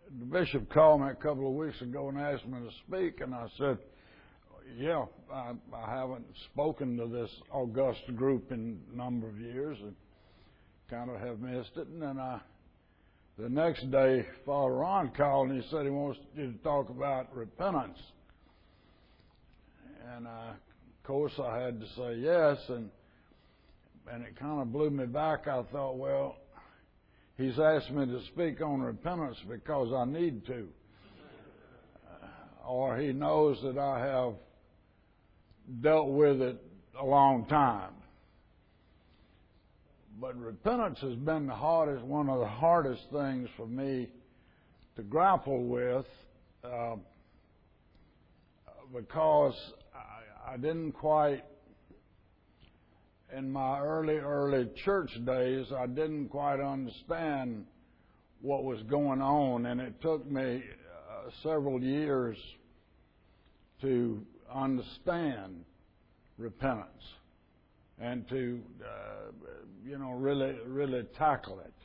the bishop called me a couple of weeks ago and asked me to speak, and I said, yeah, I haven't spoken to this august group in a number of years and kind of have missed it. And then the next day, Father Ron called and he said he wants you to talk about repentance. And of course I had to say yes, and it kind of blew me back. I thought, well, he's asked me to speak on repentance because I need to. Or he knows that I have dealt with it a long time. But repentance has been one of the hardest things for me to grapple with because I didn't quite, in my early church days, I didn't quite understand what was going on, and it took me several years to understand repentance and to really tackle it.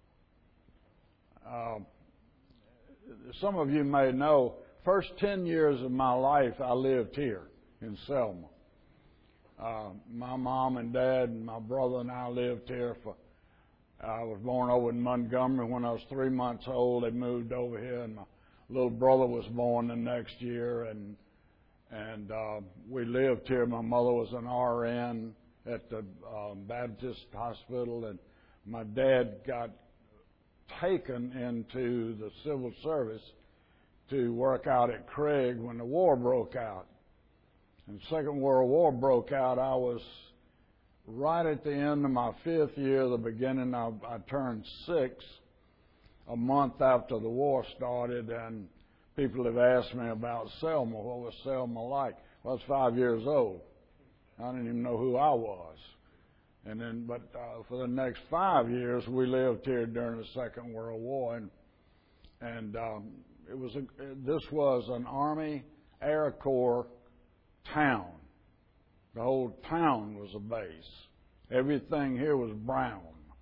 Some of you may know, first 10 years of my life I lived here in Selma. My mom and dad and my brother and I lived here I was born over in Montgomery. When I was 3 months old, they moved over here, and my little brother was born the next year, and we lived here. My mother was an RN at the Baptist Hospital, and my dad got taken into the civil service to work out at Craig when the war broke out. And the Second World War broke out. I was right at the end of my 5th year, the beginning I turned 6, a month after the war started, and people have asked me about Selma. What was Selma like? Well, I was 5 years old. I didn't even know who I was. But for the next 5 years, we lived here during the Second World War, and this was an Army Air Corps town. The whole town was a base. Everything here was brown.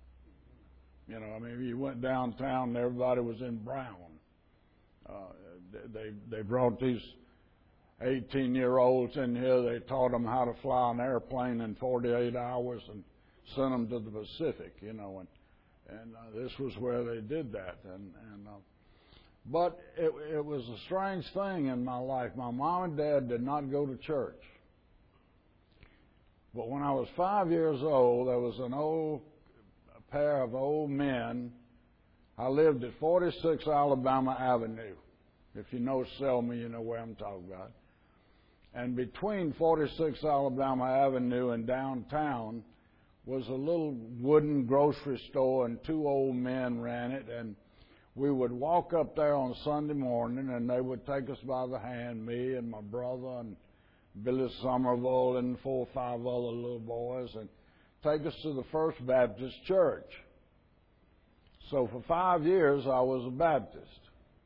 If you went downtown, everybody was in brown. They brought these 18-year-olds in here. They taught them how to fly an airplane in 48 hours and sent them to the Pacific, and this was where they did that. But it was a strange thing in my life. My mom and dad did not go to church. But when I was 5 years old, there was a pair of old men. I lived at 46 Alabama Avenue. If you know Selma, you know where I'm talking about. And between 46 Alabama Avenue and downtown was a little wooden grocery store, and 2 old men ran it, and we would walk up there on Sunday morning, and they would take us by the hand, me and my brother and Billy Somerville and 4 or 5 other little boys, and take us to the First Baptist Church. So for 5 years, I was a Baptist.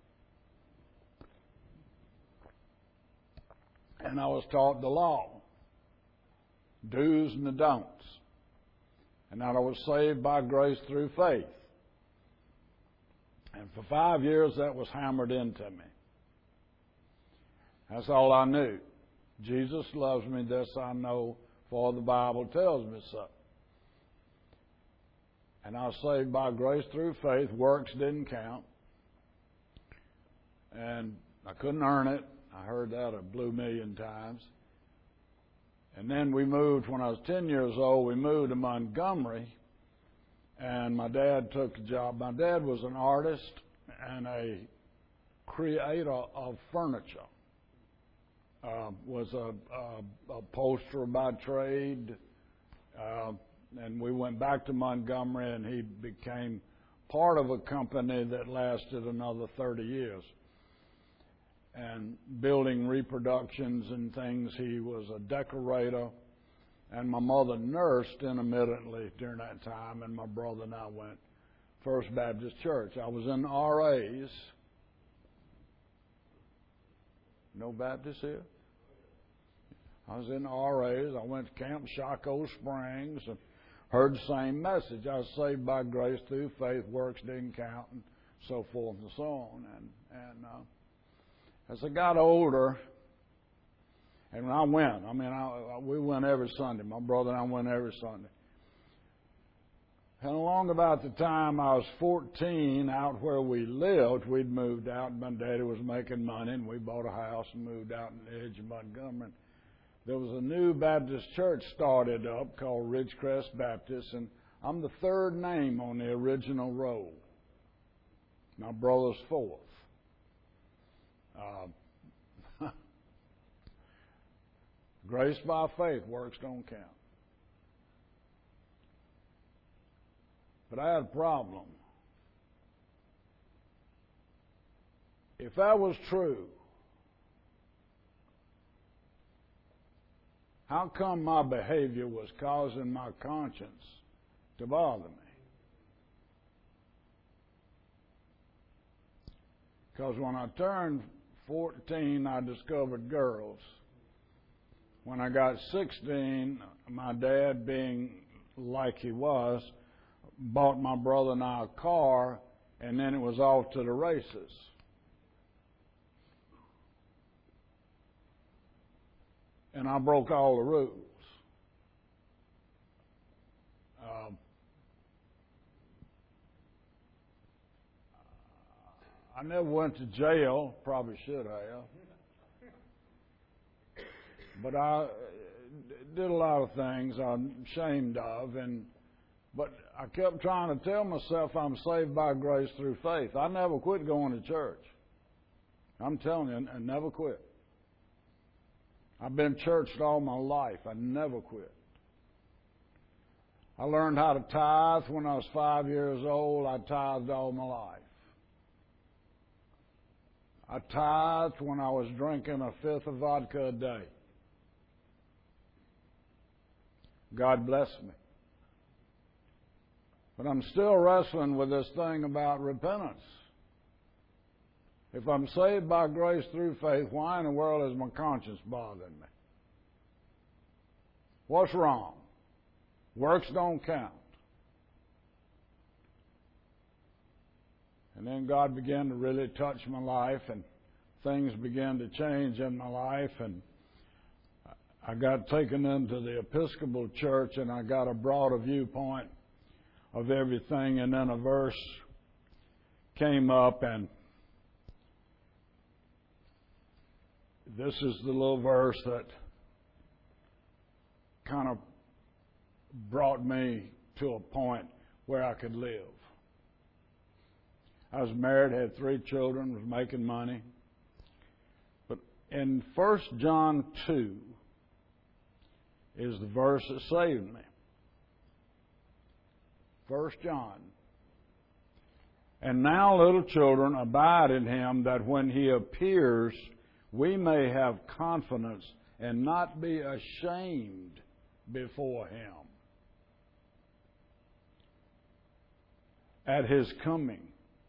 And I was taught the law, do's and the don'ts, and that I was saved by grace through faith. And for 5 years, that was hammered into me. That's all I knew. Jesus loves me, this I know, for the Bible tells me so. And I was saved by grace through faith. Works didn't count. And I couldn't earn it. I heard that a blue million times. And then we moved, when I was 10 years old, we moved to Montgomery. And my dad took a job. My dad was an artist and a creator of furniture. Was a upholsterer by trade. And we went back to Montgomery, and he became part of a company that lasted another 30 years. And building reproductions and things, he was a decorator. And my mother nursed intermittently during that time, and my brother and I went First Baptist Church. I was in RAs. No Baptists here? I was in RAs. I went to Camp Shaco Springs and heard the same message. I was saved by grace through faith. Works didn't count, and so forth and so on. And as I got older, and when I went, we went every Sunday. My brother and I went every Sunday. And along about the time I was 14, out where we lived, we'd moved out, and my daddy was making money, and we bought a house and moved out in the edge of Montgomery. There was a new Baptist church started up called Ridgecrest Baptist, and I'm the third name on the original roll. My brother's fourth. Grace by faith, works don't count. But I had a problem. If that was true, how come my behavior was causing my conscience to bother me? Because when I turned 14, I discovered girls. When I got 16, my dad, being like he was, bought my brother and I a car, and then it was off to the races. And I broke all the rules. I never went to jail, probably should have. But I did a lot of things I'm ashamed of, but I kept trying to tell myself I'm saved by grace through faith. I never quit going to church. I'm telling you, I never quit. I've been churched all my life. I never quit. I learned how to tithe when I was 5 years old. I tithed all my life. I tithed when I was drinking a fifth of vodka a day. God bless me. But I'm still wrestling with this thing about repentance. If I'm saved by grace through faith, why in the world is my conscience bothering me? What's wrong? Works don't count. And then God began to really touch my life, and things began to change in my life, and I got taken into the Episcopal Church, and I got a broader viewpoint of everything, and then a verse came up, and this is the little verse that kind of brought me to a point where I could live. I was married, had 3 children, was making money. But in 1 John 2 is the verse that saved me. 1 John. And now, little children, abide in him, that when he appears, we may have confidence and not be ashamed before him at his coming.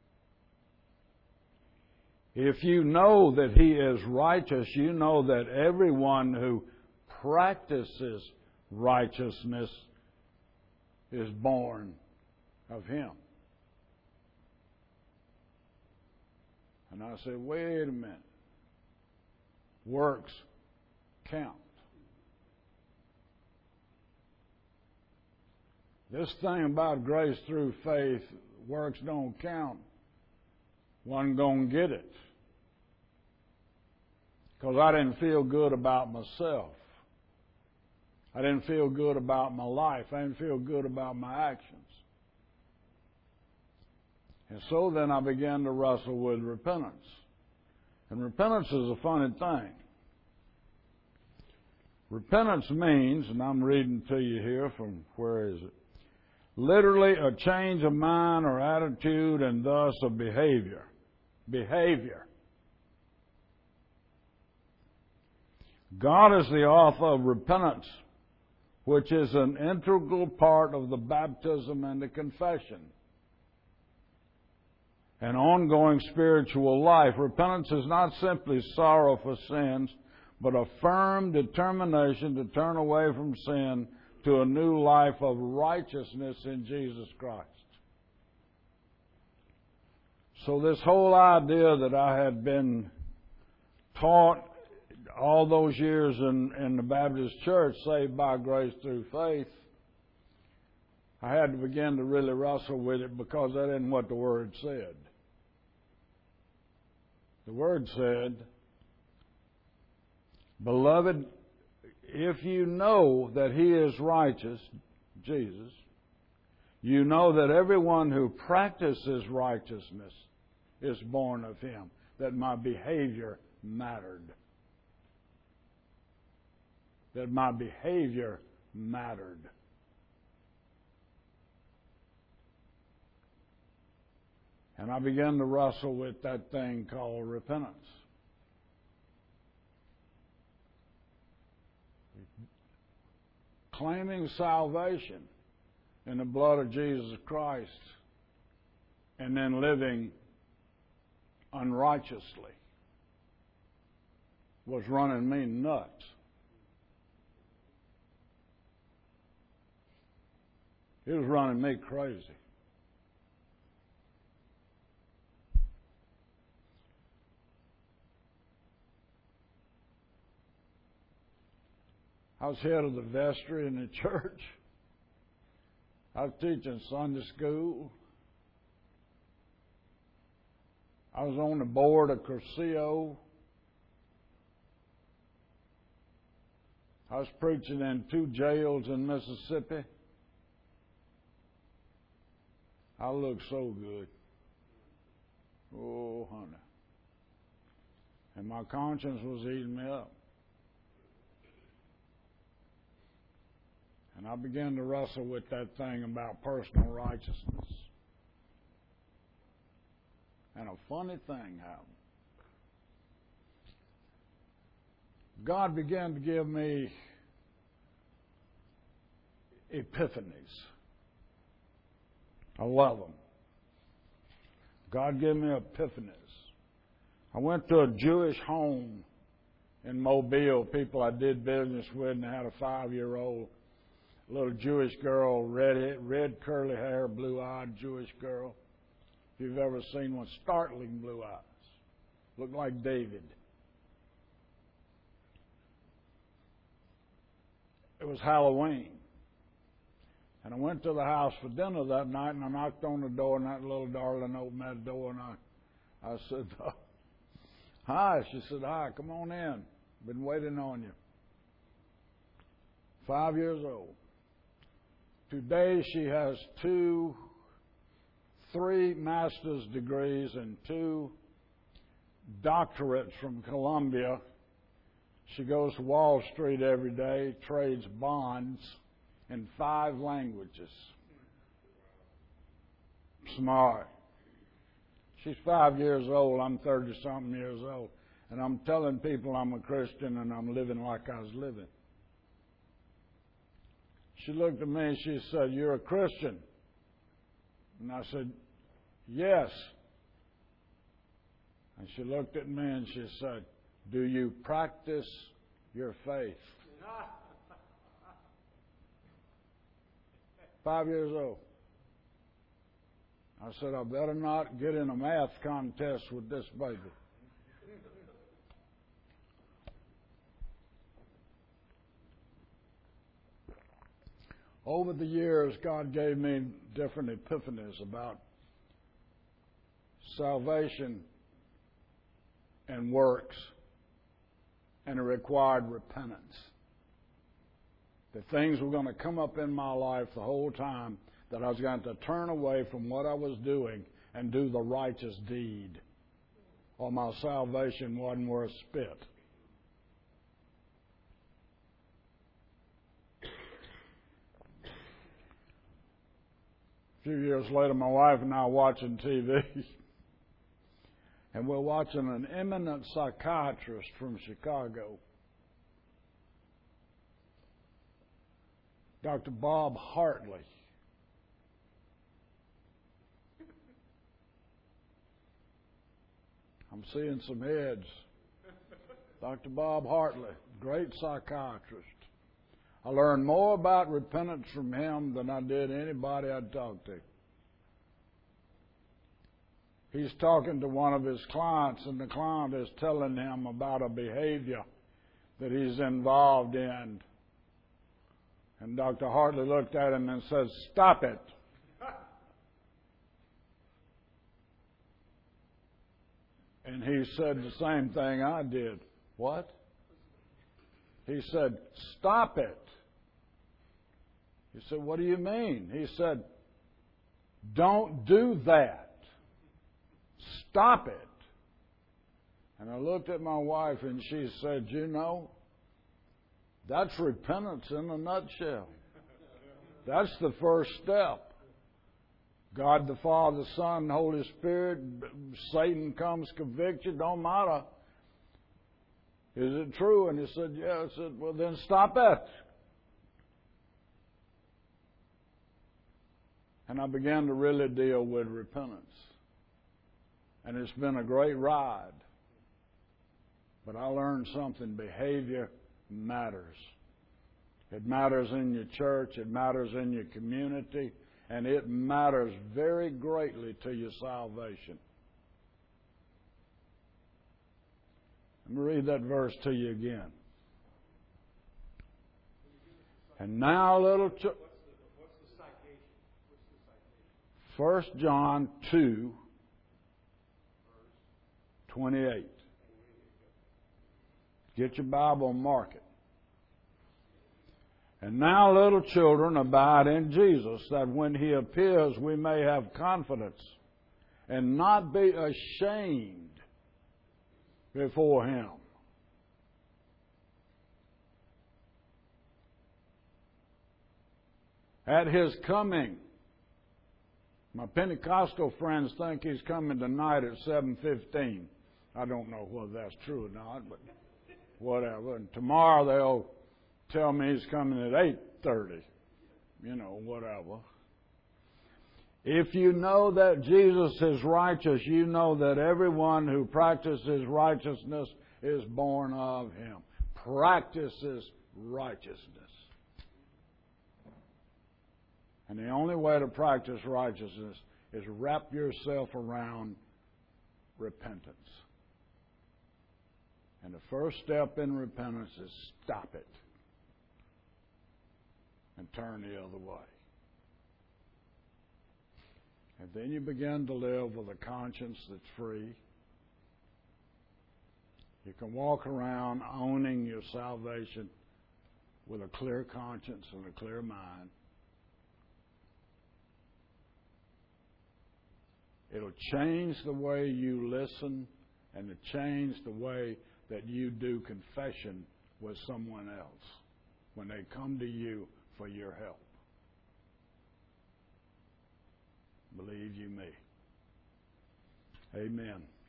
If you know that he is righteous, you know that everyone who practices righteousness is born of him. And I said, wait a minute. Works count. This thing about grace through faith, works don't count, wasn't going to get it. Because I didn't feel good about myself. I didn't feel good about my life. I didn't feel good about my actions. And so then I began to wrestle with repentance. And repentance is a funny thing. Repentance means, and I'm reading to you here from, where is it? Literally a change of mind or attitude, and thus of behavior. Behavior. God is the author of repentance, which is an integral part of the baptism and the confession. An ongoing spiritual life. Repentance is not simply sorrow for sins, but a firm determination to turn away from sin to a new life of righteousness in Jesus Christ. So this whole idea that I had been taught all those years in the Baptist church, saved by grace through faith, I had to begin to really wrestle with it because that isn't what the Word said. The Word said, "Beloved, if you know that He is righteous," Jesus, "you know that everyone who practices righteousness is born of Him," that my behavior mattered. That my behavior mattered. And I began to wrestle with that thing called repentance. Claiming salvation in the blood of Jesus Christ and then living unrighteously was running me nuts. It was running me crazy. I was head of the vestry in the church. I was teaching Sunday school. I was on the board of Curcio. I was preaching in 2 jails in Mississippi. I looked so good. Oh, honey. And my conscience was eating me up. And I began to wrestle with that thing about personal righteousness. And a funny thing happened. God began to give me epiphanies. I love them. God gave me epiphanies. I went to a Jewish home in Mobile, people I did business with, and they had a 5-year-old little Jewish girl, red curly hair, blue-eyed Jewish girl. If you've ever seen one, startling blue eyes. Looked like David. It was Halloween. And I went to the house for dinner that night, and I knocked on the door, and that little darling opened that door, and I said, "Hi." She said, "Hi, come on in. Been waiting on you." 5 years old. Today she has 3 master's degrees and 2 doctorates from Columbia. She goes to Wall Street every day, trades bonds in 5 languages. Smart. She's 5 years old. I'm 30-something years old. And I'm telling people I'm a Christian and I'm living like I was living. She looked at me and she said, "You're a Christian?" And I said, "Yes." And she looked at me and she said, "Do you practice your faith?" 5 years old. I said, "I better not get in a math contest with this baby." Over the years, God gave me different epiphanies about salvation and works, and it required repentance. That things were going to come up in my life the whole time, that I was going to turn away from what I was doing and do the righteous deed, or my salvation wasn't worth spit. A few years later, my wife and I were watching TV, and we're watching an eminent psychiatrist from Chicago, Dr. Bob Hartley. I'm seeing some heads. Dr. Bob Hartley, great psychiatrist. I learned more about repentance from him than I did anybody I'd talked to. He's talking to one of his clients, and the client is telling him about a behavior that he's involved in. And Dr. Hartley looked at him and said, "Stop it." And he said the same thing I did. "What?" He said, "Stop it." He said, "What do you mean?" He said, "Don't do that. Stop it." And I looked at my wife and she said, "You know, that's repentance in a nutshell. That's the first step. God the Father, Son, Holy Spirit, Satan comes, convict you, don't matter. Is it true?" And he said, "Yeah." I said, "Well, then stop it." And I began to really deal with repentance. And it's been a great ride. But I learned something. Behavior matters. It matters in your church. It matters in your community. And it matters very greatly to your salvation. Let me read that verse to you again. And now, little children. What's the citation? 1 John 2:28. Get your Bible and mark it. "And now, little children, abide in Jesus, that when He appears we may have confidence and not be ashamed before Him." At His coming. My Pentecostal friends think He's coming tonight at 7:15. I don't know whether that's true or not, but whatever. And tomorrow they'll tell me He's coming at 8:30. Whatever. If you know that Jesus is righteous, you know that everyone who practices righteousness is born of Him. Practices righteousness. And the only way to practice righteousness is wrap yourself around repentance. And the first step in repentance is stop it and turn the other way. And then you begin to live with a conscience that's free. You can walk around owning your salvation with a clear conscience and a clear mind. It'll change the way you listen, and it'll change the way that you do confession with someone else when they come to you for your help. Believe you me. Amen.